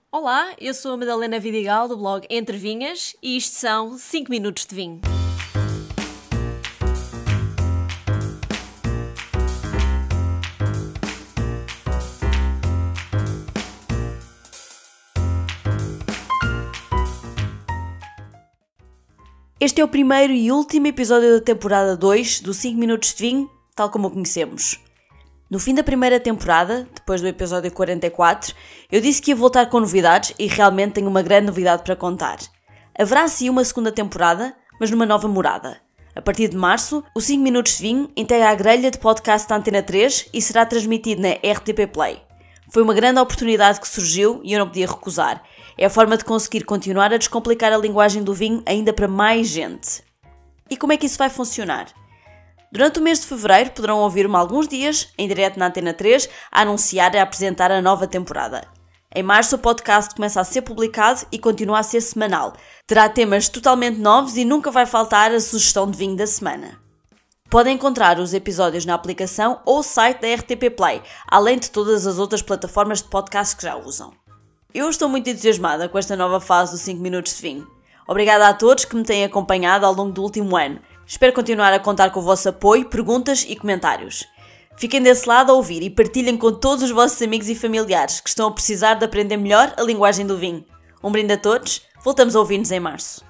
Olá, eu sou a Madalena Vidigal do blog Entre Vinhas e isto são 5 minutos de vinho. Este é o primeiro e último episódio da temporada 2 do 5 minutos de vinho, tal como o conhecemos. No fim da primeira temporada, depois do episódio 44, eu disse que ia voltar com novidades e realmente tenho uma grande novidade para contar. Haverá sim uma segunda temporada, mas numa nova morada. A partir de março, o 5 minutos de vinho integra a grelha de podcast da Antena 3 e será transmitido na RTP Play. Foi uma grande oportunidade que surgiu e eu não podia recusar. É a forma de conseguir continuar a descomplicar a linguagem do vinho ainda para mais gente. E como é que isso vai funcionar? Durante o mês de fevereiro poderão ouvir-me alguns dias, em direto na Antena 3, a anunciar e a apresentar a nova temporada. Em março o podcast começa a ser publicado e continua a ser semanal. Terá temas totalmente novos e nunca vai faltar a sugestão de vinho da semana. Podem encontrar os episódios na aplicação ou site da RTP Play, além de todas as outras plataformas de podcast que já usam. Eu estou muito entusiasmada com esta nova fase dos 5 minutos de vinho. Obrigada a todos que me têm acompanhado ao longo do último ano. Espero continuar a contar com o vosso apoio, perguntas e comentários. Fiquem desse lado a ouvir e partilhem com todos os vossos amigos e familiares que estão a precisar de aprender melhor a linguagem do vinho. Um brinde a todos, voltamos a ouvir-nos em março.